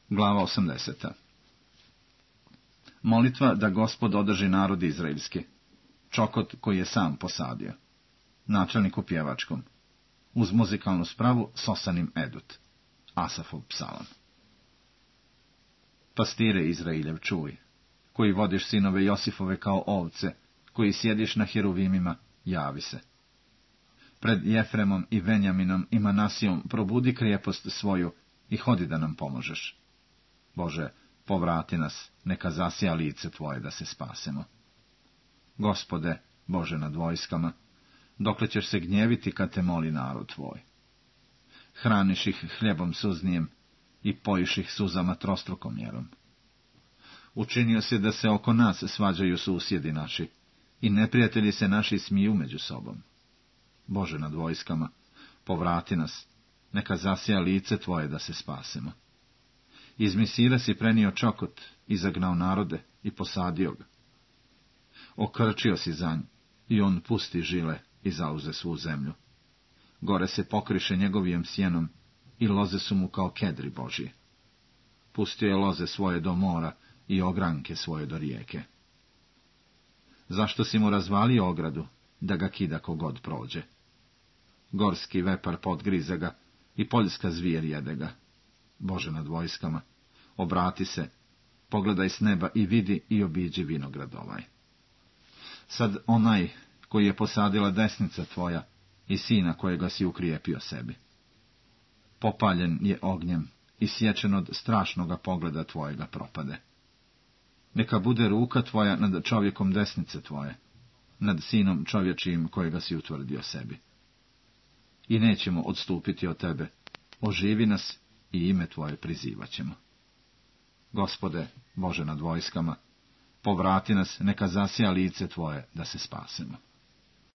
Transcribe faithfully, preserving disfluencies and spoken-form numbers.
Glava osamdeseta. Molitva da Gospod održi narod izraelski. Čokot koji je sam posadio. Načelnik u pjevačkom. Uz muzikalnu spravu Sosanim edut. Asafov psalam. Pastire Izrailjev, čuj, koji vodiš sinove Josifove kao ovce, koji sjediš na heruvimima, javi se. Pred Jefremom i Venjaminom i Manasijom probudi krijepost svoju i hodi da nam pomožeš. Bože, povrati nas, neka zasija lice tvoje da se spasemo. Gospode, Bože nad vojskama, dokle ćeš se gnjeviti kad te moli narod tvoj? Hraniš ih hljebom suznijem i pojiš ih suzama trostrukom mjerom. Učinio se da se oko nas svađaju susjedi naši i neprijatelji se naši smiju među sobom. Bože nad vojskama, povrati nas, neka zasija lice tvoje da se spasemo. Iz Misira si prenio čokot, izagnao narode i posadio ga. Okrčio si zanj i on pusti žile i zauze svu zemlju. Gore se pokriše njegovijom sjenom i loze su mu kao kedri Božji. Pustio je loze svoje do mora i ogranke svoje do rijeke. Zašto si mu razvalio ogradu, da ga kida kogod prođe? Gorski vepar podgrize ga i poljska zvijer jede ga. Bože nad vojskama, obrati se, pogledaj s neba i vidi i obiđi vinograd ovaj. Sad onaj koji je posadila desnica tvoja i sina kojega si ukrijepio sebi. Popaljen je ognjem i sječen od strašnoga pogleda tvojega propade. Neka bude ruka tvoja nad čovjekom desnice tvoje, nad sinom čovječijim kojega si utvrdio sebi. I nećemo odstupiti od tebe, oživi nas i ime tvoje prizivat ćemo. Gospode, Bože nad vojskama, povrati nas, neka zasija lice tvoje da se spasemo.